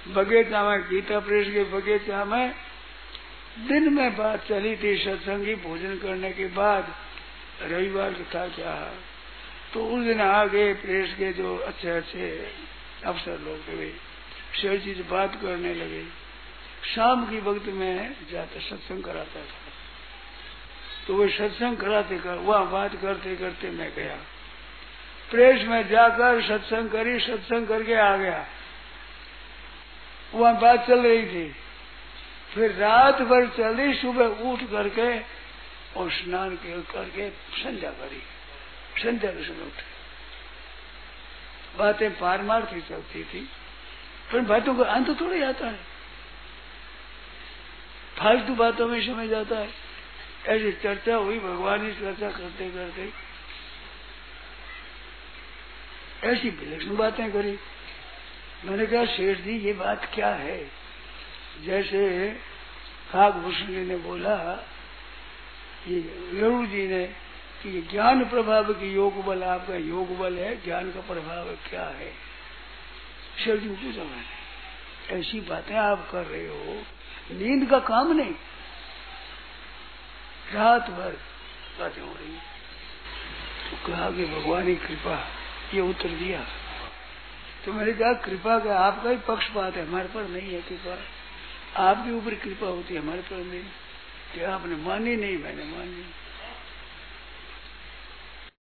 बगीचा में गीता प्रेस के बगीचा में दिन में बात चली थी सत्संगी भोजन करने के बाद रविवार था क्या, तो उस दिन आ गए प्रेस के जो अच्छे अच्छे अफसर लोग थे, शेर जी से बात करने लगे। शाम की वक्त में जाता सत्संग कराता था, तो वे सत्संग कराते कर वहाँ बात करते करते मैं गया प्रेस में जाकर सत्संग करी, सत्संग करके आ गया। वहाँ बात चल रही थी, फिर रात भर चली, सुबह उठ करके और स्नान करके संध्या करी, संध्या के समय उठे। बातें पारमार्थी चलती थी, पर बातों का अंत थोड़ी आता है, फालतू बातों में समय जाता है। ऐसी चर्चा हुई, भगवान की चर्चा करते करते ऐसी विलक्षण बातें करी। मैंने कहा शेठ जी ये बात क्या है? जैसे काकभूषण जी ने बोला, ये लड़ू जी ने कि ये ज्ञान प्रभाव की योग बल, आपका योग बल है, ज्ञान का प्रभाव क्या है? शेठ जी पूछा मैंने, ऐसी बातें आप कर रहे हो, नींद का काम नहीं, रात भर बातें हो रही। तो कहा कि भगवान की कृपा, ये उत्तर दिया। तो मैंने कहा कृपा का आपका ही पक्षपात है, हमारे पर नहीं है कृपा, आपके ऊपर कृपा होती है, हमारे पर नहीं। क्या आपने मानी? नहीं मैंने मानी।